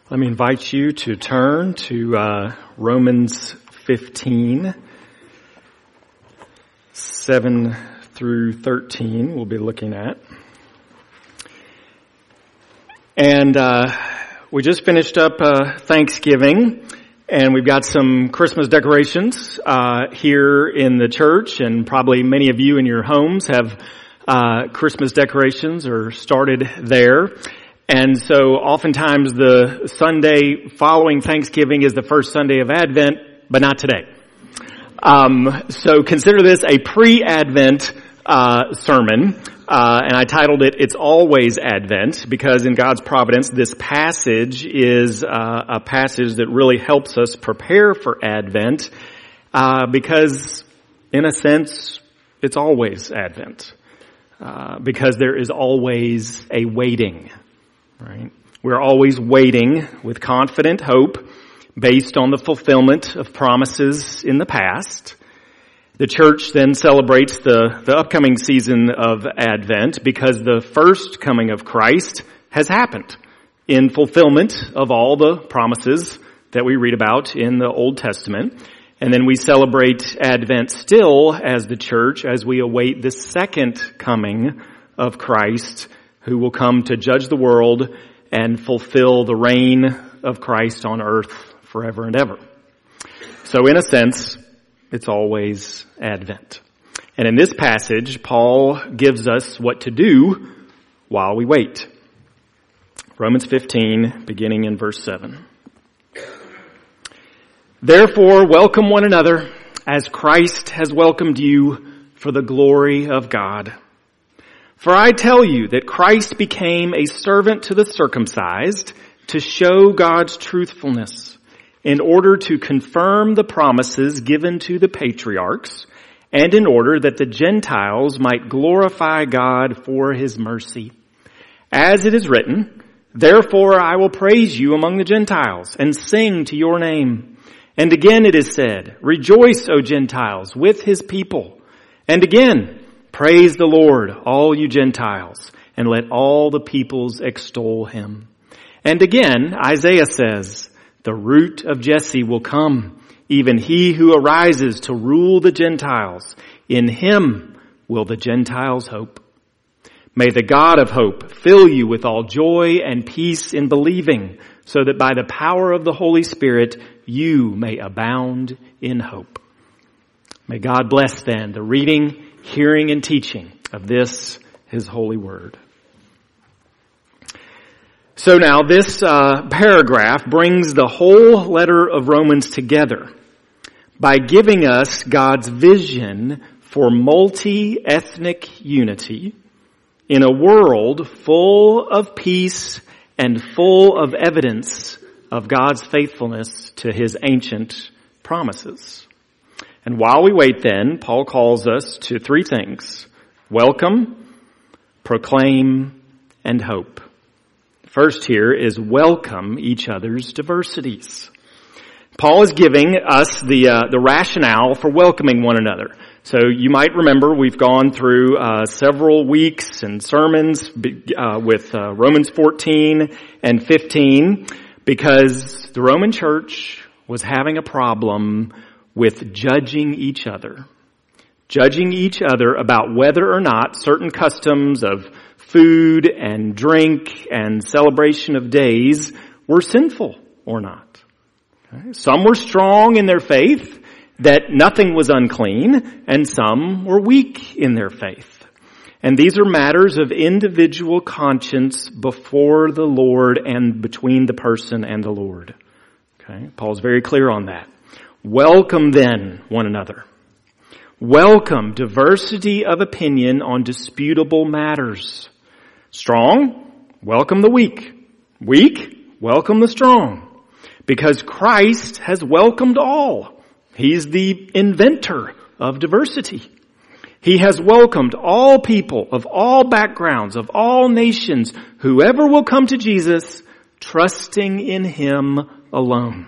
Let me invite you to turn to Romans 15, 7 through 13 we'll be looking at. And we just finished up Thanksgiving, and we've got some Christmas decorations here in the church, and probably many of you in your homes have Christmas decorations or started there. And so oftentimes the Sunday following Thanksgiving is the first Sunday of Advent, but not today. So consider this a pre-Advent sermon, and I titled it, It's Always Advent, because in God's providence, this passage is a passage that really helps us prepare for Advent, because in a sense, it's always Advent, because there is always a waiting. Right? We're always waiting with confident hope based on the fulfillment of promises in the past. The church then celebrates the upcoming season of Advent because the first coming of Christ has happened in fulfillment of all the promises that we read about in the Old Testament. And then we celebrate Advent still as the church as we await the second coming of Christ, who will come to judge the world and fulfill the reign of Christ on earth forever and ever. So in a sense, it's always Advent. And in this passage, Paul gives us what to do while we wait. Romans 15, beginning in verse 7. Therefore, welcome one another as Christ has welcomed you for the glory of God. For I tell you that Christ became a servant to the circumcised to show God's truthfulness, in order to confirm the promises given to the patriarchs, and in order that the Gentiles might glorify God for his mercy. As it is written, therefore I will praise you among the Gentiles, and sing to your name. And again it is said, rejoice, O Gentiles, with his people. And again, praise the Lord, all you Gentiles, and let all the peoples extol him. And again, Isaiah says, the root of Jesse will come, even he who arises to rule the Gentiles. In him will the Gentiles hope. May the God of hope fill you with all joy and peace in believing, so that by the power of the Holy Spirit you may abound in hope. May God bless then the reading, hearing, and teaching of this, his holy word. So now this paragraph brings the whole letter of Romans together by giving us God's vision for multi-ethnic unity in a world full of peace and full of evidence of God's faithfulness to his ancient promises. And while we wait then, Paul calls us to three things: welcome, proclaim, and hope. First here is welcome each other's diversities. Paul is giving us the rationale for welcoming one another. So you might remember we've gone through several weeks and sermons with Romans 14 and 15 because the Roman church was having a problem with judging each other about whether or not certain customs of food and drink and celebration of days were sinful or not. Okay? Some were strong in their faith that nothing was unclean, and some were weak in their faith. And these are matters of individual conscience before the Lord and between the person and the Lord. Okay? Paul's very clear on that. Welcome then one another. Welcome diversity of opinion on disputable matters. Strong, welcome the weak. Weak, welcome the strong. Because Christ has welcomed all. He's the inventor of diversity. He has welcomed all people of all backgrounds, of all nations, whoever will come to Jesus, trusting in him alone.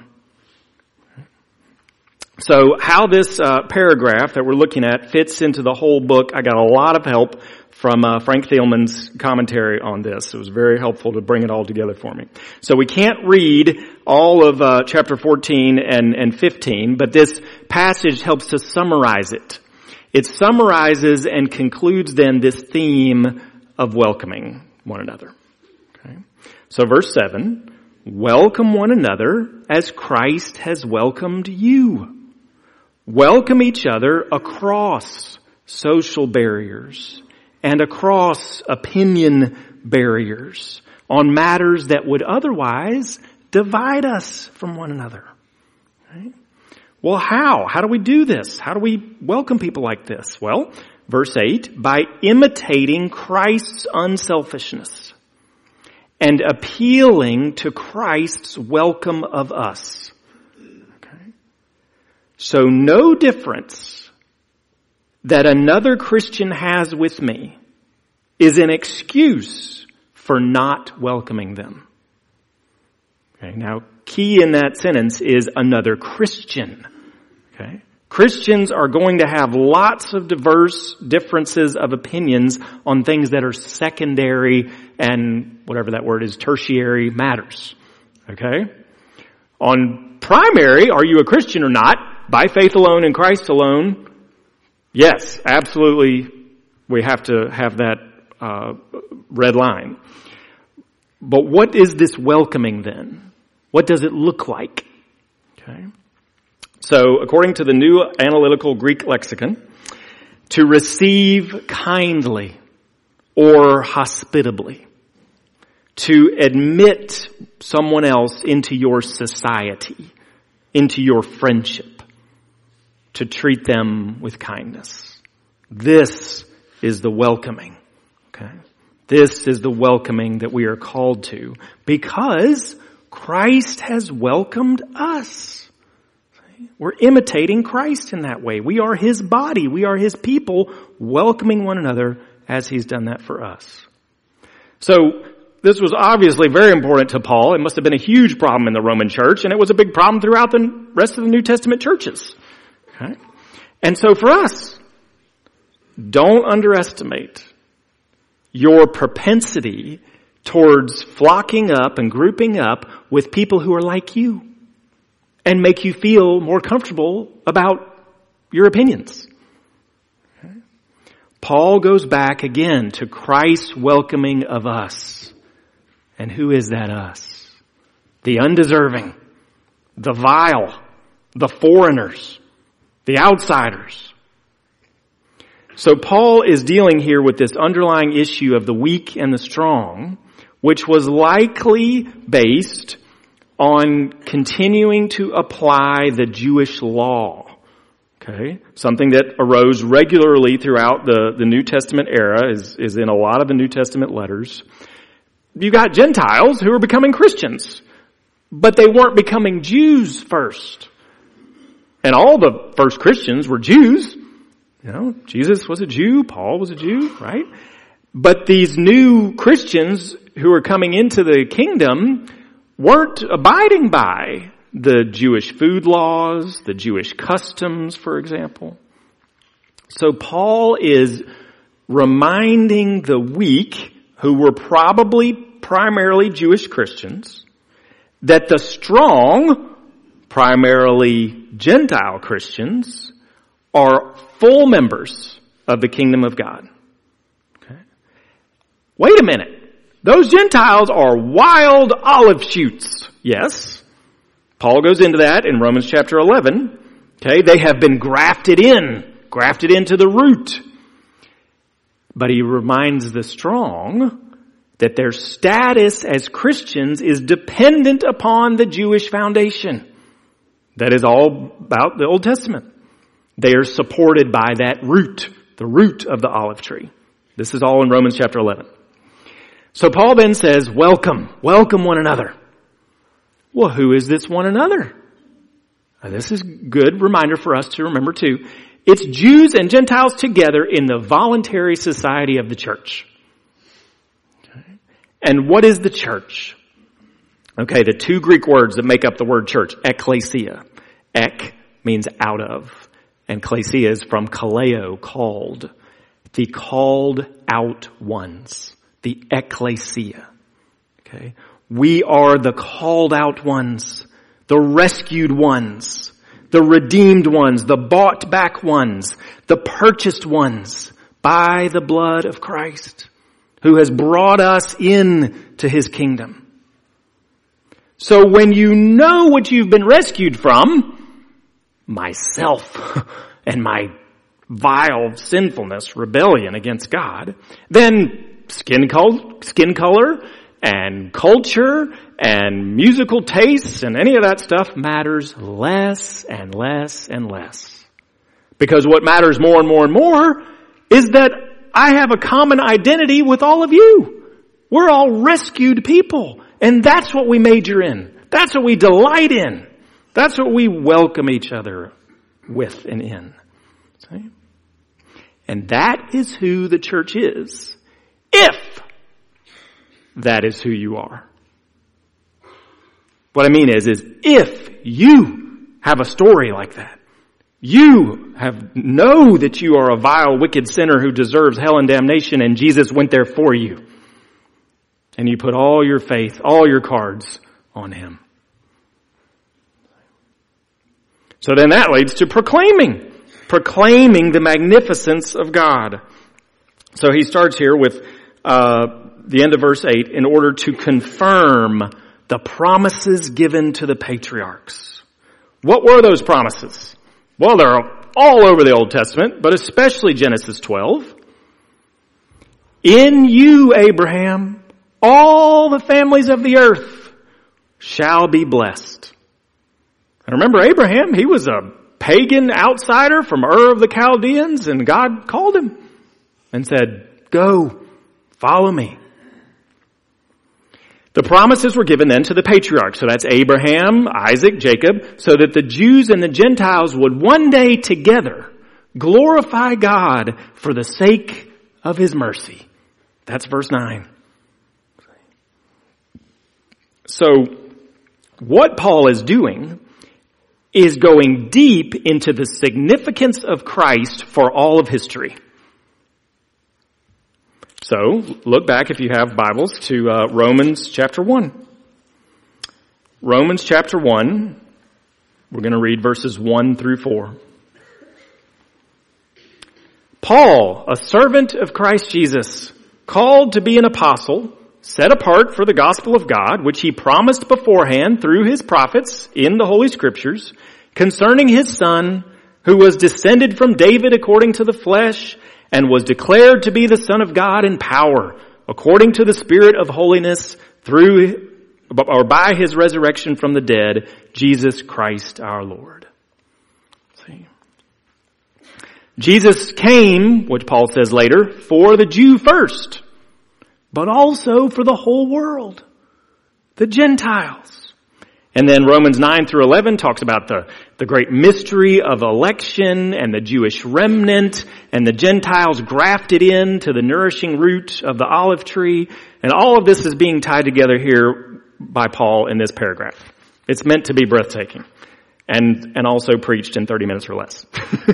So how this paragraph that we're looking at fits into the whole book, I got a lot of help from Frank Thielman's commentary on this. It was very helpful to bring it all together for me. So we can't read all of chapter 14 and 15, but this passage helps to summarize it. It summarizes and concludes then this theme of welcoming one another. Okay. So verse 7, welcome one another as Christ has welcomed you. Welcome each other across social barriers and across opinion barriers on matters that would otherwise divide us from one another. Right? Well, how? How do we do this? How do we welcome people like this? Well, verse 8, by imitating Christ's unselfishness and appealing to Christ's welcome of us. Okay? So no difference that another Christian has with me is an excuse for not welcoming them. Okay, now key in that sentence is another Christian. Okay? Christians are going to have lots of diverse differences of opinions on things that are secondary and whatever that word is, tertiary matters. Okay? On primary, are you a Christian or not? By faith alone in Christ alone. Yes, absolutely. We have to have that red line. But what is this welcoming then? What does it look like? Okay. So, according to the New Analytical Greek Lexicon, to receive kindly or hospitably, to admit someone else into your society, into your friendship, to treat them with kindness. This is the welcoming. Okay? This is the welcoming that we are called to because Christ has welcomed us. We're imitating Christ in that way. We are His body. We are His people welcoming one another as He's done that for us. So this was obviously very important to Paul. It must have been a huge problem in the Roman church, and it was a big problem throughout the rest of the New Testament churches. Okay? And so for us, don't underestimate your propensity towards flocking up and grouping up with people who are like you and make you feel more comfortable about your opinions. Okay? Paul goes back again to Christ's welcoming of us. And who is that us? The undeserving, the vile, the foreigners, the outsiders. So Paul is dealing here with this underlying issue of the weak and the strong, which was likely based on continuing to apply the Jewish law. Okay? Something that arose regularly throughout the New Testament era is in a lot of the New Testament letters. You got Gentiles who were becoming Christians, but they weren't becoming Jews first. And all the first Christians were Jews. You know, Jesus was a Jew, Paul was a Jew, right? But these new Christians who are coming into the kingdom weren't abiding by the Jewish food laws, the Jewish customs, for example. So Paul is reminding the weak, who were probably primarily Jewish Christians, that the strong, primarily Gentile Christians, are full members of the kingdom of God. Okay. Wait a minute. Those Gentiles are wild olive shoots. Yes. Paul goes into that in Romans chapter 11. Okay. They have been grafted into the root. But he reminds the strong that their status as Christians is dependent upon the Jewish foundation. That is all about the Old Testament. They are supported by that root, the root of the olive tree. This is all in Romans chapter 11. So Paul then says, welcome one another. Well, who is this one another? Now, this is a good reminder for us to remember too. It's Jews and Gentiles together in the voluntary society of the church. Okay. And what is the church? Okay, the two Greek words that make up the word church, ekklesia. Ek means out of, and klesia is from kaleo, called. The called out ones. The ecclesia. Okay? We are the called out ones. The rescued ones. The redeemed ones. The bought back ones. The purchased ones by the blood of Christ, who has brought us in to his kingdom. So when you know what you've been rescued from, myself and my vile sinfulness, rebellion against God, then skin color and culture and musical tastes and any of that stuff matters less and less and less. Because what matters more and more and more is that I have a common identity with all of you. We're all rescued people. And that's what we major in. That's what we delight in. That's what we welcome each other with and in. See? And that is who the church is, if that is who you are. What I mean is if you have a story like that, you know that you are a vile, wicked sinner who deserves hell and damnation, and Jesus went there for you. And you put all your faith, all your cards on him. So then that leads to proclaiming the magnificence of God. So he starts here with the end of verse 8, in order to confirm the promises given to the patriarchs. What were those promises? Well, they're all over the Old Testament, but especially Genesis 12. In you, Abraham, all the families of the earth shall be blessed. And remember Abraham, he was a pagan outsider from Ur of the Chaldeans, and God called him and said, go, follow me. The promises were given then to the patriarchs. So that's Abraham, Isaac, Jacob, so that the Jews and the Gentiles would one day together glorify God for the sake of his mercy. That's verse 9. So what Paul is doing is going deep into the significance of Christ for all of history. So, look back if you have Bibles to Romans chapter 1. Romans chapter 1, we're going to read verses 1 through 4. Paul, a servant of Christ Jesus, called to be an apostle, set apart for the gospel of God, which he promised beforehand through his prophets in the Holy Scriptures, concerning his Son, who was descended from David according to the flesh, and was declared to be the Son of God in power, according to the Spirit of holiness, through or by his resurrection from the dead, Jesus Christ our Lord. See? Jesus came, which Paul says later, for the Jew first, but also for the whole world, the Gentiles. And then Romans 9 through 11 talks about the great mystery of election and the Jewish remnant and the Gentiles grafted into the nourishing root of the olive tree. And all of this is being tied together here by Paul in this paragraph. It's meant to be breathtaking and also preached in 30 minutes or less.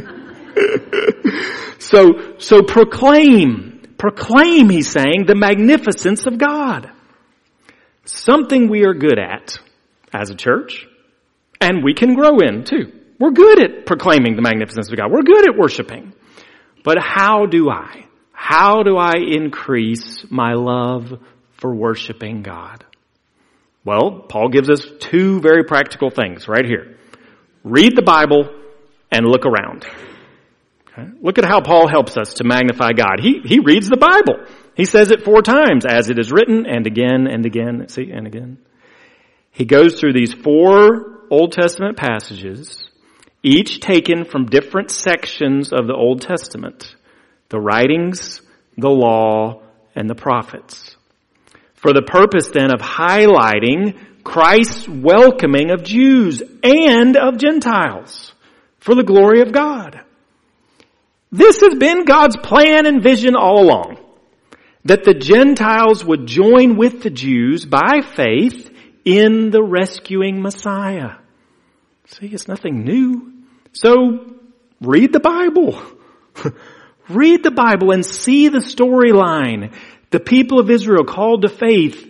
So proclaim, he's saying, the magnificence of God. Something we are good at as a church, and we can grow in too. We're good at proclaiming the magnificence of God. We're good at worshiping. But how do I increase my love for worshiping God? Well, Paul gives us two very practical things right here. Read the Bible and look around. Okay? Look at how Paul helps us to magnify God. He reads the Bible. He says it 4 times, as it is written, and again, and again, and again. He goes through these 4 Old Testament passages, each taken from different sections of the Old Testament. The writings, the law, and the prophets. For the purpose then of highlighting Christ's welcoming of Jews and of Gentiles for the glory of God. This has been God's plan and vision all along. That the Gentiles would join with the Jews by faith in the rescuing Messiah. See, it's nothing new. So, read the Bible. Read the Bible and see the storyline. The people of Israel called to faith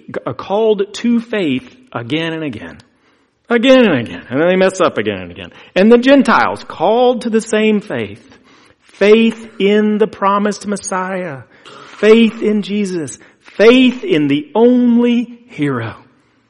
again and again. Again and again. And then they mess up again and again. And the Gentiles called to the same faith. Faith in the promised Messiah. Faith in Jesus. Faith in the only hero.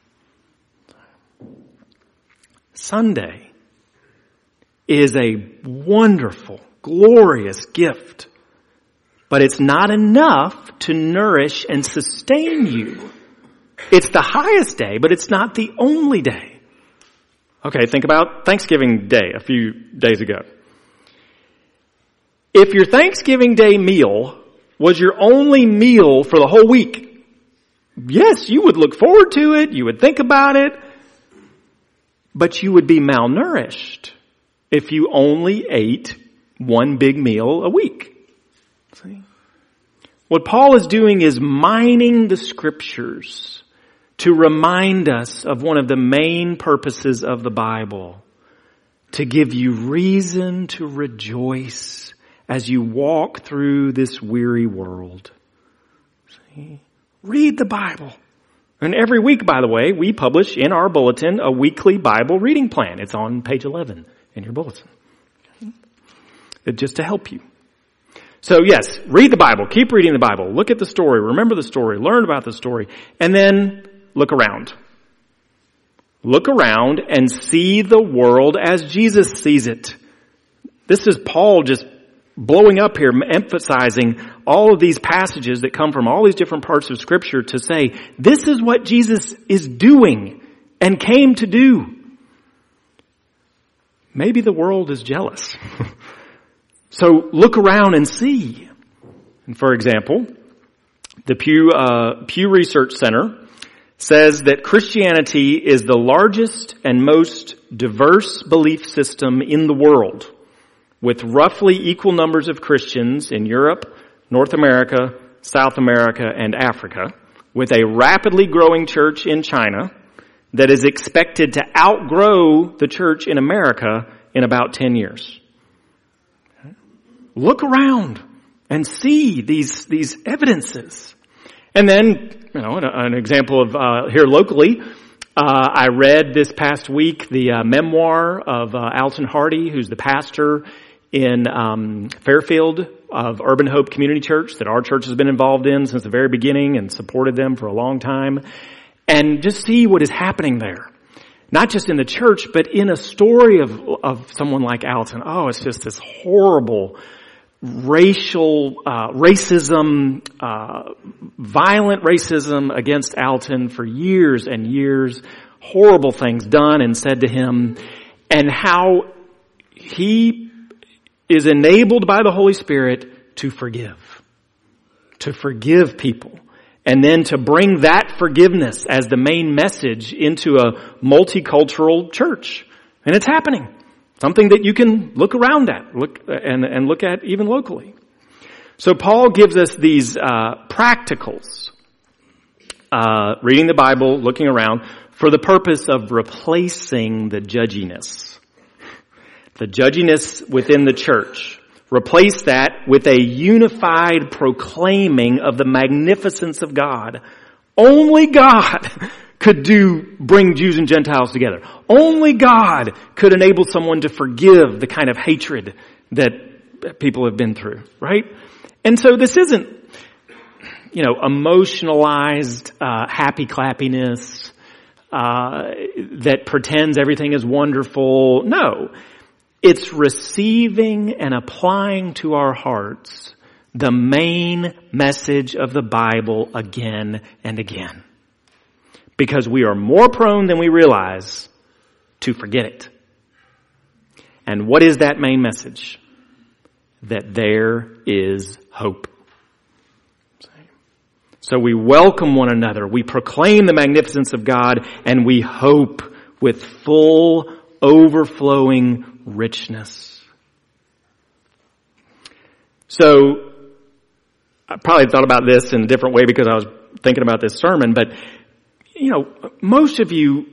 Sunday is a wonderful, glorious gift. But it's not enough to nourish and sustain you. It's the highest day, but it's not the only day. Okay, think about Thanksgiving Day a few days ago. If your Thanksgiving Day meal was your only meal for the whole week, yes, you would look forward to it, you would think about it, but you would be malnourished if you only ate one big meal a week. See? What Paul is doing is mining the scriptures to remind us of one of the main purposes of the Bible, to give you reason to rejoice as you walk through this weary world. See? Read the Bible. And every week, by the way, we publish in our bulletin a weekly Bible reading plan. It's on page 11 in your bulletin. Just to help you. So yes, read the Bible. Keep reading the Bible. Look at the story. Remember the story. Learn about the story. And then look around. Look around and see the world as Jesus sees it. This is Paul just blowing up here, emphasizing all of these passages that come from all these different parts of Scripture to say, this is what Jesus is doing and came to do. Maybe the world is jealous. So look around and see. And for example, the Pew Research Center says that Christianity is the largest and most diverse belief system in the world, with roughly equal numbers of Christians in Europe, North America, South America, and Africa, with a rapidly growing church in China that is expected to outgrow the church in America in about 10 years. Look around and see these evidences. And then, an example of here locally, I read this past week the memoir of Alton Hardy, who's the pastor in Fairfield of Urban Hope Community Church that our church has been involved in since the very beginning and supported them for a long time. And just see what is happening there. Not just in the church, but in a story of someone like Alton. Oh, it's just this horrible racial racism, violent racism against Alton for years and years. Horrible things done and said to him. And how he is enabled by the Holy Spirit to forgive people. And then to bring that forgiveness as the main message into a multicultural church. And it's happening. Something that you can look around at, look at even locally. So Paul gives us these practicals, reading the Bible, looking around, for the purpose of replacing the judginess. The judginess within the church. Replace that with a unified proclaiming of the magnificence of God. Only God could bring Jews and Gentiles together. Only God could enable someone to forgive the kind of hatred that people have been through, right? And so this isn't, emotionalized, happy clappiness, that pretends everything is wonderful. No. It's receiving and applying to our hearts the main message of the Bible again and again. Because we are more prone than we realize to forget it. And what is that main message? That there is hope. So we welcome one another, we proclaim the magnificence of God, and we hope with full, overflowing richness. So, I probably thought about this in a different way because I was thinking about this sermon, but, most of you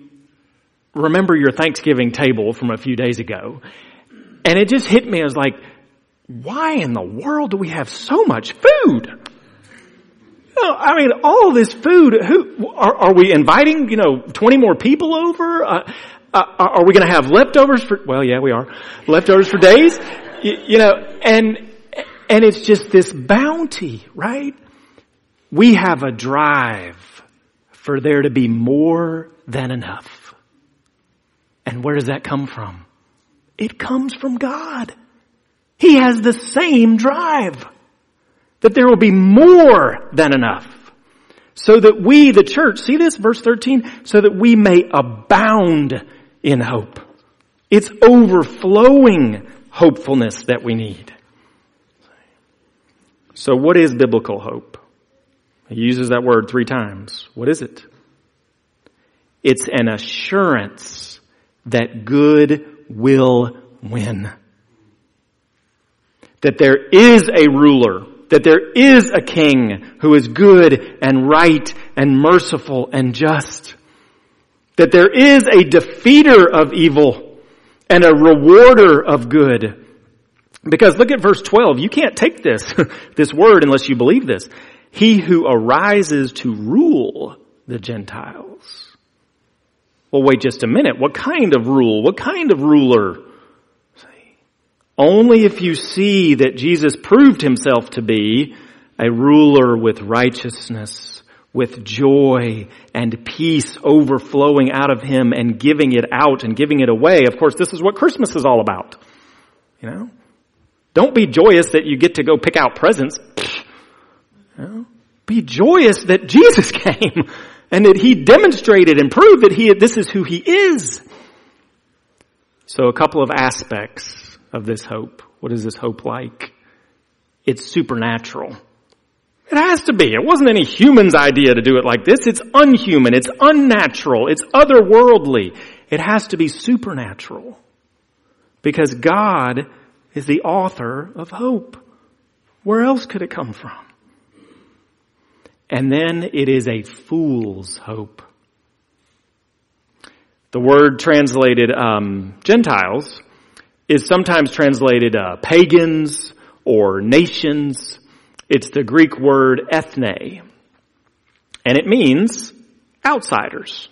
remember your Thanksgiving table from a few days ago, and it just hit me as like, why in the world do we have so much food? I mean, all this food, are we inviting, 20 more people over? Are we going to have leftovers well, yeah, we are. Leftovers for days? And it's just this bounty, right? We have a drive for there to be more than enough. And where does that come from? It comes from God. He has the same drive. That there will be more than enough. So that we, the church, see this, verse 13? So that we may abound in hope. It's overflowing hopefulness that we need. So what is biblical hope? He uses that word 3 times. What is it? It's an assurance that good will win. That there is a ruler, that there is a king who is good and right and merciful and just. That there is a defeater of evil and a rewarder of good. Because look at verse 12. You can't take this word unless you believe this. He who arises to rule the Gentiles. Well, wait just a minute. What kind of rule? What kind of ruler? Only if you see that Jesus proved himself to be a ruler with righteousness, with joy and peace overflowing out of him and giving it out and giving it away. Of course, this is what Christmas is all about. Don't be joyous that you get to go pick out presents. Be joyous that Jesus came and that he demonstrated and proved that this is who he is. So a couple of aspects of this hope. What is this hope like? It's supernatural. It has to be. It wasn't any human's idea to do it like this. It's unhuman. It's unnatural. It's otherworldly. It has to be supernatural. Because God is the author of hope. Where else could it come from? And then it is a fool's hope. The word translated Gentiles is sometimes translated pagans or nations. It's the Greek word ethne. And it means outsiders.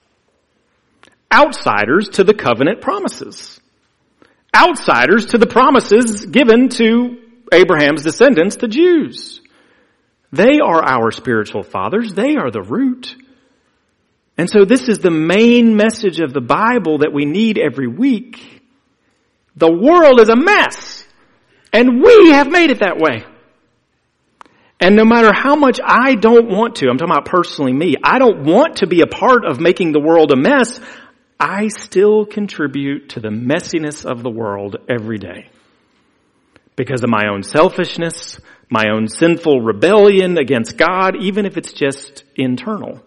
Outsiders to the covenant promises. Outsiders to the promises given to Abraham's descendants, the Jews. They are our spiritual fathers. They are the root. And so this is the main message of the Bible that we need every week. The world is a mess. And we have made it that way. And no matter how much I don't want to, I'm talking about personally me, I don't want to be a part of making the world a mess, I still contribute to the messiness of the world every day. Because of my own selfishness, my own sinful rebellion against God, even if it's just internal.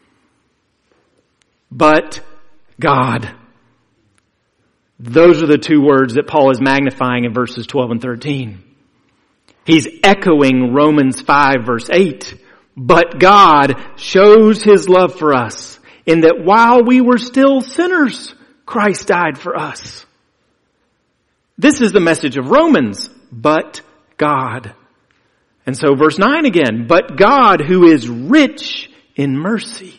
But God. Those are the 2 words that Paul is magnifying in verses 12 and 13. He's echoing Romans 5 verse 8. But God shows his love for us in that while we were still sinners, Christ died for us. This is the message of Romans. But God. And so verse 9 again. But God, who is rich in mercy,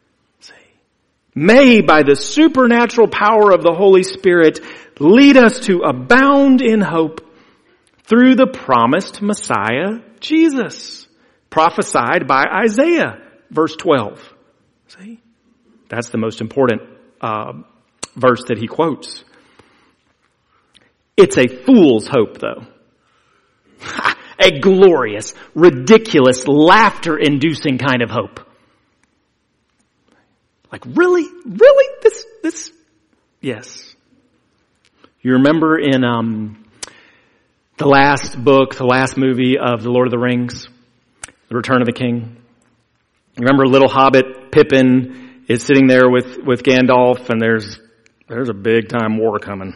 may by the supernatural power of the Holy Spirit lead us to abound in hope through the promised Messiah, Jesus, prophesied by Isaiah, verse 12. See? That's the most important verse that he quotes. It's a fool's hope, though. A glorious, ridiculous, laughter-inducing kind of hope. Like, really? Really? This? Yes. You remember in the last book, the last movie of The Lord of the Rings, The Return of the King? You remember little hobbit Pippin is sitting there with Gandalf, and there's a big time war coming.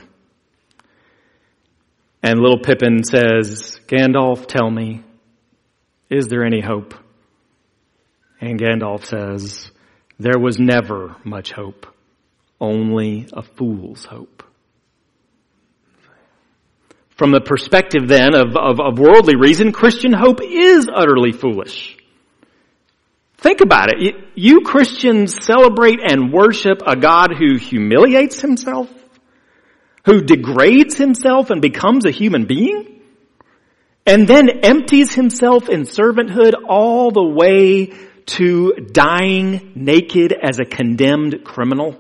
And little Pippin says, Gandalf, tell me, is there any hope? And Gandalf says, there was never much hope, only a fool's hope. From the perspective then of worldly reason, Christian hope is utterly foolish. Think about it. You Christians celebrate and worship a God who humiliates himself, who degrades himself and becomes a human being, and then empties himself in servanthood all the way to dying naked as a condemned criminal.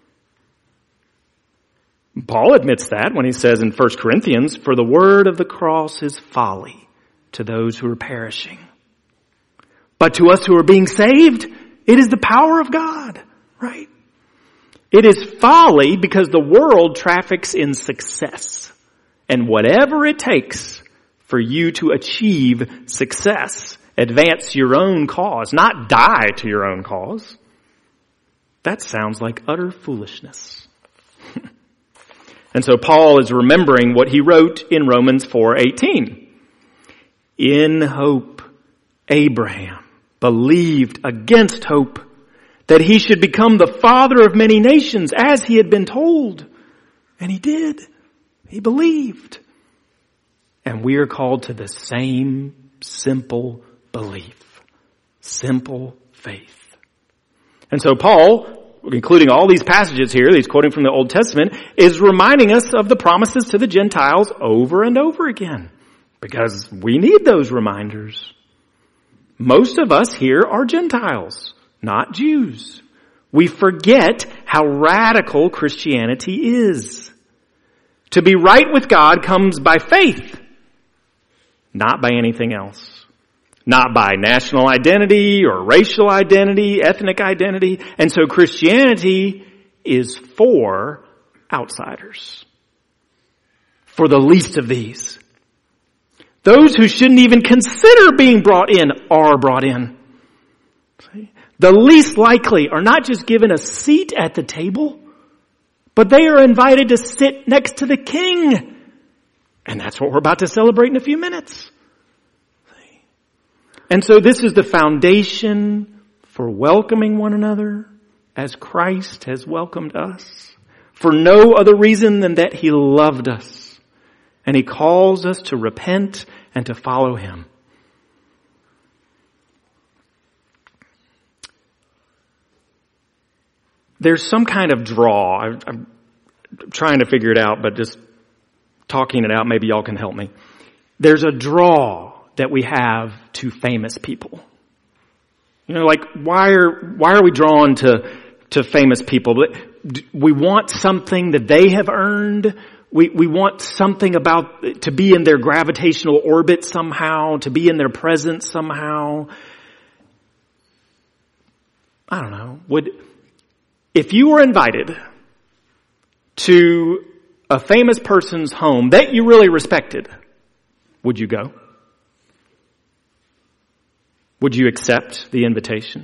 Paul admits that when he says in 1 Corinthians, "For the word of the cross is folly to those who are perishing. But to us who are being saved, it is the power of God," right? It is folly because the world traffics in success. And whatever it takes for you to achieve success, advance your own cause, not die to your own cause, that sounds like utter foolishness. And so Paul is remembering what he wrote in Romans 4:18. In hope, Abraham believed against hope that he should become the father of many nations as he had been told. And he did. He believed. And we are called to the same simple belief. Simple faith. And so Paul, including all these passages here, he's quoting from the Old Testament, is reminding us of the promises to the Gentiles over and over again. Because we need those reminders. Most of us here are Gentiles, not Jews. We forget how radical Christianity is. To be right with God comes by faith, not by anything else. Not by national identity or racial identity, ethnic identity. And so Christianity is for outsiders. For the least of these. Those who shouldn't even consider being brought in are brought in. The least likely are not just given a seat at the table, but they are invited to sit next to the king. And that's what we're about to celebrate in a few minutes. And so this is the foundation for welcoming one another as Christ has welcomed us. For no other reason than that he loved us. And he calls us to repent and to follow him. There's some kind of draw. I'm trying to figure it out, but just talking it out, maybe y'all can help me. There's a draw that we have to famous people. You know, like why are we drawn to famous people? We want something that they have earned. We want something about to be in their gravitational orbit somehow, to be in their presence somehow. I don't know. If you were invited to a famous person's home that you really respected, would you go? Would you accept the invitation?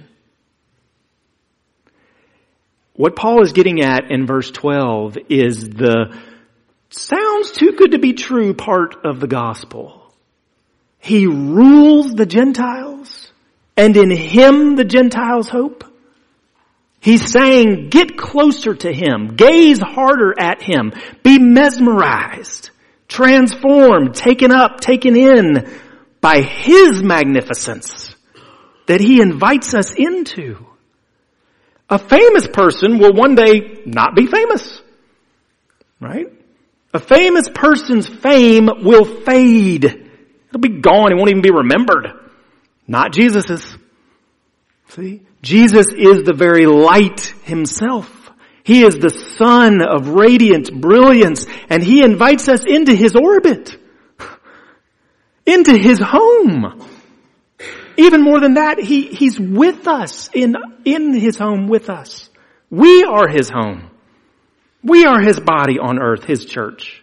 What Paul is getting at in verse 12 is the sounds too good to be true part of the gospel. He rules the Gentiles, and in him the Gentiles hope. He's saying, get closer to him, gaze harder at him, be mesmerized, transformed, taken up, taken in by his magnificence that he invites us into. A famous person will one day not be famous, right? A famous person's fame will fade. It'll be gone. It won't even be remembered. Not Jesus's. See? Jesus is the very light himself. He is the sun of radiant brilliance, and he invites us into his orbit, into his home. Even more than that, he's with us, in his home with us. We are his home. We are his body on earth, his church.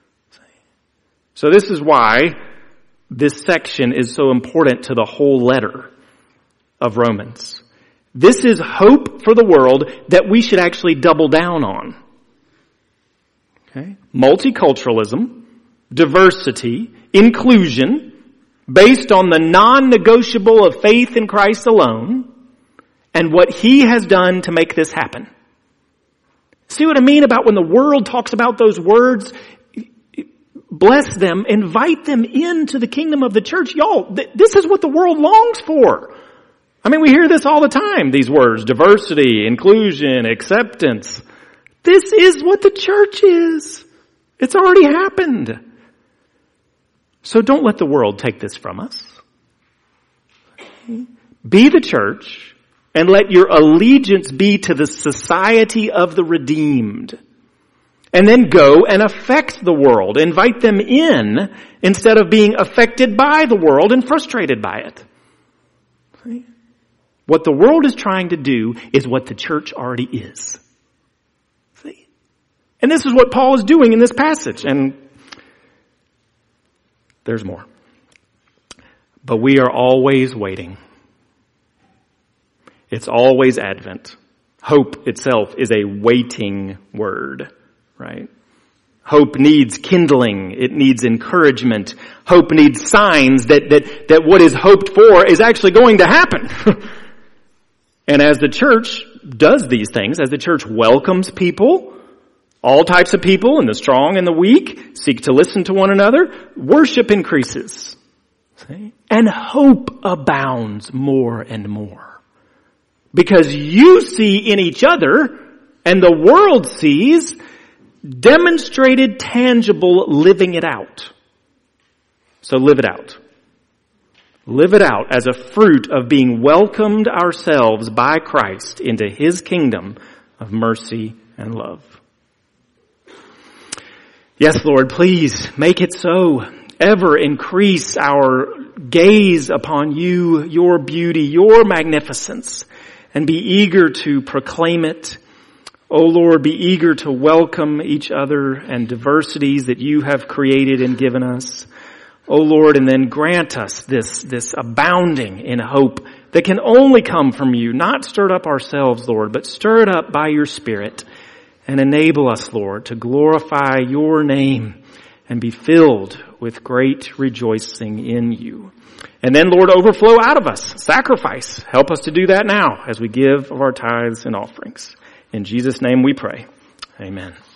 So this is why this section is so important to the whole letter of Romans. This is hope for the world that we should actually double down on. Okay? Multiculturalism, diversity, inclusion, based on the non-negotiable of faith in Christ alone, and what he has done to make this happen. See what I mean about when the world talks about those words? bless them, invite them into the kingdom of the church. Y'all, this is what the world longs for. I mean, we hear this all the time, these words, diversity, inclusion, acceptance. This is what the church is. It's already happened. So don't let the world take this from us. Be the church and let your allegiance be to the society of the redeemed. And then go and affect the world. Invite them in instead of being affected by the world and frustrated by it. See? What the world is trying to do is what the church already is. See? And this is what Paul is doing in this passage. And there's more. But we are always waiting. It's always Advent. Hope itself is a waiting word, right? Hope needs kindling. It needs encouragement. Hope needs signs that what is hoped for is actually going to happen. And as the church does these things, as the church welcomes people, all types of people, and the strong and the weak, seek to listen to one another, worship increases. See? And hope abounds more and more. Because you see in each other, and the world sees, demonstrated, tangible, living it out. So live it out. Live it out as a fruit of being welcomed ourselves by Christ into His kingdom of mercy and love. Yes, Lord, please make it so. Ever increase our gaze upon you, your beauty, your magnificence, and be eager to proclaim it. Oh Lord, be eager to welcome each other and diversities that you have created and given us. Oh Lord, and then grant us this abounding in hope that can only come from you, not stirred up ourselves, Lord, but stirred up by your Spirit, and enable us, Lord, to glorify your name and be filled with great rejoicing in you. And then, Lord, overflow out of us. Sacrifice. Help us to do that now as we give of our tithes and offerings. In Jesus' name we pray. Amen.